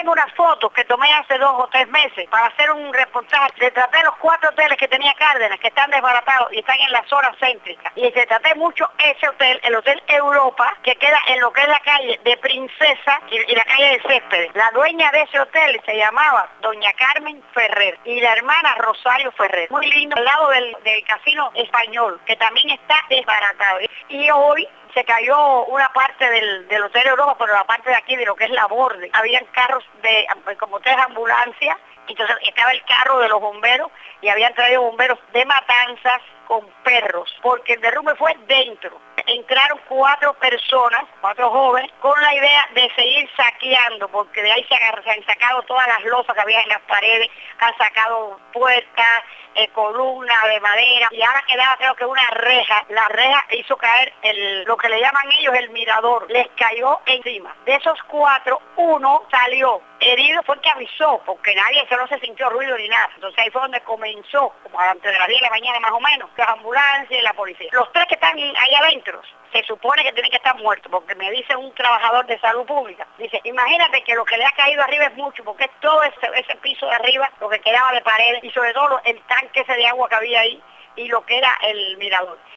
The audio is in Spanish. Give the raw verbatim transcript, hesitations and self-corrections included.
tengo unas fotos que tomé hace dos o tres meses para hacer un reportaje. Retraté los cuatro hoteles que tenía Cárdenas, que están desbaratados y están en la zona céntrica. Y retraté mucho ese hotel, el Hotel Europa, que queda en lo que es la calle de Princesa y, y la calle de Céspedes. La dueña de ese hotel se llamaba Doña Carmen Ferrer y la hermana Rosario Ferrer. Muy lindo, al lado del, del Casino Español, que también está desbaratado. Y hoy se cayó una parte del, del Hotel Europa, pero la parte de aquí, de lo que es la borde. Habían carros de, como tres ambulancias, entonces estaba el carro de los bomberos y habían traído bomberos de Matanzas con perros, porque el derrumbe fue dentro. Entraron cuatro personas, cuatro jóvenes, con la idea de seguir saqueando, porque de ahí se, agarra, se han sacado todas las losas que había en las paredes, han sacado puertas, eh, columnas de madera, y ahora quedaba creo que una reja. La reja hizo caer el, lo que le llaman ellos el mirador, les cayó encima. De esos cuatro, uno salió herido, fue el que avisó, porque nadie, se no se sintió ruido ni nada. Entonces ahí fue donde comenzó, como antes de las diez de la mañana más o menos, las ambulancias y la policía. Los tres que están ahí adentro, se supone que tienen que estar muertos, porque me dice un trabajador de salud pública, dice, imagínate que lo que le ha caído arriba es mucho, porque es todo ese, ese piso de arriba, lo que quedaba de paredes, y sobre todo el tanque ese de agua que había ahí, y lo que era el mirador.